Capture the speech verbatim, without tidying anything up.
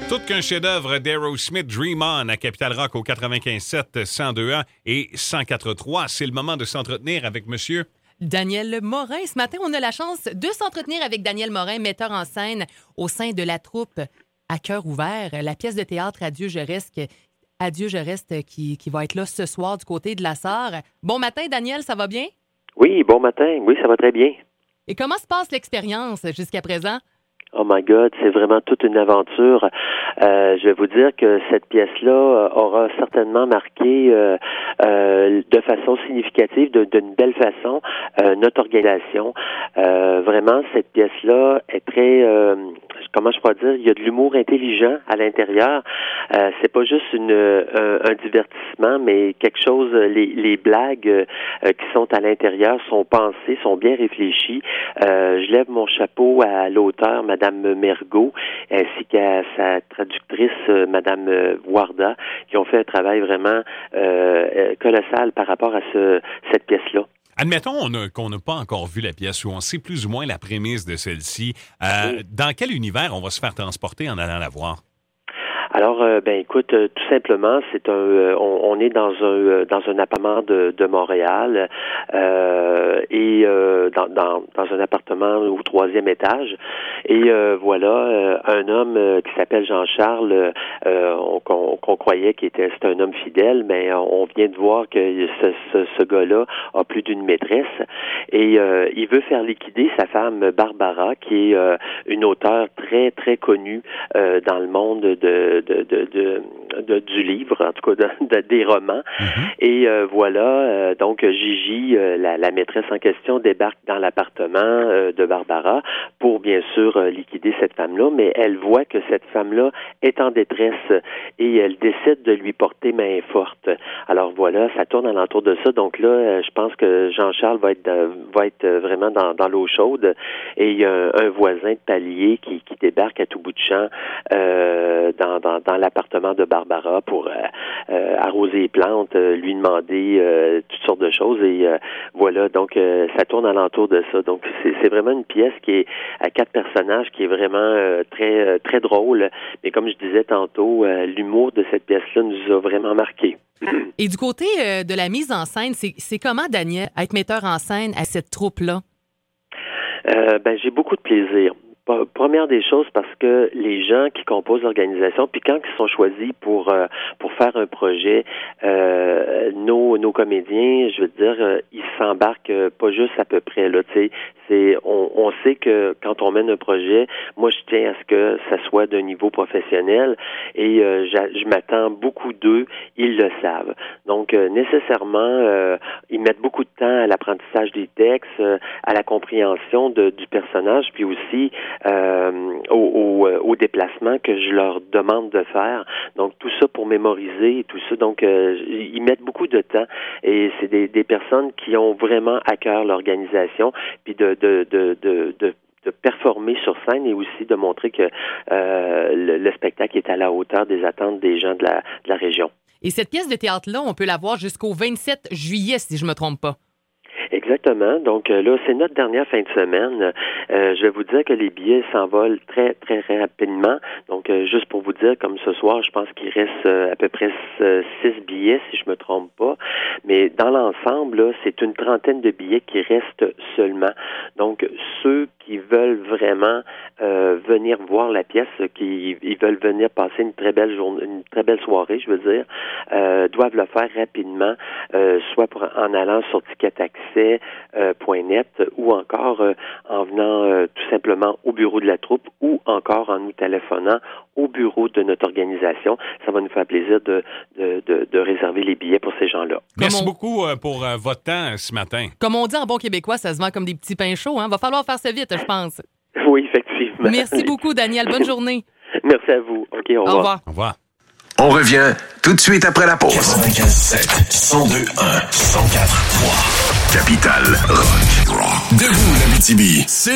Tout qu'un chef-d'œuvre d'Aerosmith, Dream On, à Capital Rock au quatre-vingt-quinze sept, cent deux A et cent quatre trois. C'est le moment de s'entretenir avec monsieur Daniel Morin. Ce matin, on a la chance de s'entretenir avec Daniel Morin, metteur en scène au sein de la troupe À cœur ouvert, la pièce de théâtre Adieu, je reste, Adieu, je reste qui, qui va être là ce soir du côté de la Sarre. Bon matin, Daniel, ça va bien? Oui, bon matin. Oui, ça va très bien. Et comment se passe l'expérience jusqu'à présent? Oh my God, c'est vraiment toute une aventure. Euh, je vais vous dire que cette pièce-là euh, aura certainement marqué euh, euh, de façon significative, de, d'une belle façon, euh, notre organisation. Euh, vraiment, cette pièce-là est très, euh, comment je pourrais dire, il y a de l'humour intelligent à l'intérieur. Euh, c'est pas juste une un, un divertissement, mais quelque chose. Les, les blagues euh, qui sont à l'intérieur sont pensées, sont bien réfléchies. Euh, je lève mon chapeau à l'auteur, Madame Mergault, ainsi qu'à sa traductrice, Madame Warda, qui ont fait un travail vraiment euh, colossal par rapport à ce, cette pièce-là. Admettons on a, qu'on n'a pas encore vu la pièce ou on sait plus ou moins la prémisse de celle-ci. Euh, oui. Dans quel univers on va se faire transporter en allant la voir? Alors, euh, ben écoute, euh, tout simplement, c'est un, euh, on, on est dans un euh, dans un appartement de, de Montréal euh, et euh, dans, dans dans un appartement au troisième étage. Et euh, voilà, euh, un homme euh, qui s'appelle Jean-Charles, euh, on, qu'on, qu'on croyait qu'il était c'est un homme fidèle, mais on vient de voir que ce, ce, ce gars-là a plus d'une maîtresse et euh, il veut faire liquider sa femme Barbara, qui est euh, une auteure très très connue euh, dans le monde de De, de, de, de, du livre, en tout cas de, de, des romans. Mm-hmm. Et euh, voilà, euh, donc Gigi, euh, la, la maîtresse en question, débarque dans l'appartement euh, de Barbara pour bien sûr euh, liquider cette femme-là, mais elle voit que cette femme-là est en détresse et elle décide de lui porter main forte. Alors voilà, ça tourne alentour de ça. Donc là, euh, je pense que Jean-Charles va être euh, va être vraiment dans, dans l'eau chaude et il y a un, un voisin de palier qui, qui débarque à tout bout de champ euh, dans, dans dans l'appartement de Barbara pour euh, euh, arroser les plantes, euh, lui demander euh, toutes sortes de choses et euh, voilà, donc euh, ça tourne alentour de ça. Donc c'est, c'est vraiment une pièce qui est à quatre personnages qui est vraiment euh, très euh, très drôle, mais comme je disais tantôt, euh, l'humour de cette pièce-là nous a vraiment marqué. Et du côté euh, de la mise en scène, c'est, c'est comment, Daniel, être metteur en scène à cette troupe-là? Euh, ben j'ai beaucoup de plaisir. Première des choses, parce que les gens qui composent l'organisation, puis quand ils sont choisis pour euh, pour faire un projet, euh, nos nos comédiens, je veux dire, euh, ils s'embarquent pas juste à peu près là, tu sais, c'est on, on sait que quand on mène un projet, moi je tiens à ce que ça soit d'un niveau professionnel et euh, je m'attends beaucoup d'eux, ils le savent. Donc euh, nécessairement, euh, ils mettent beaucoup de temps à l'apprentissage des textes, euh, à la compréhension de, du personnage, puis aussi Euh, au, au, au déplacement que je leur demande de faire. Donc, tout ça pour mémoriser et tout ça. Donc, euh, ils mettent beaucoup de temps et c'est des, des personnes qui ont vraiment à cœur l'organisation puis de, de, de, de, de de performer sur scène et aussi de montrer que euh, le, le spectacle est à la hauteur des attentes des gens de la, de la région. Et cette pièce de théâtre-là, on peut la voir jusqu'au vingt-sept juillet, si je me trompe pas. Exactement. Donc euh, là, c'est notre dernière fin de semaine. Euh, je vais vous dire que les billets s'envolent très, très rapidement. Donc, euh, juste pour vous dire, comme ce soir, je pense qu'il reste euh, à peu près euh, six billets, si je me trompe pas. Mais dans l'ensemble, là, c'est une trentaine de billets qui restent seulement. Donc, ceux qui veulent vraiment euh, venir voir la pièce, qui ils veulent venir passer une très belle journée, une très belle soirée, je veux dire, euh, doivent le faire rapidement, euh, soit pour, en allant sur ticket accès point net ou encore euh, en venant euh, tout simplement au bureau de la troupe ou encore en nous téléphonant au bureau de notre organisation. Ça va nous faire plaisir de, de, de, de réserver les billets pour ces gens-là. Merci on... beaucoup pour euh, votre temps ce matin. Comme on dit en bon québécois, ça se vend comme des petits pains chauds. Hein? Va falloir faire ça vite, je pense. Oui, effectivement. Merci beaucoup, Daniel. Bonne journée. Merci à vous. OK, au revoir. Au revoir. Au revoir. On revient tout de suite après la pause. quatre-vingt-quinze sept, cent deux un, cent quatre trois. Capital Rock. Debout, l'Abitibi. C'est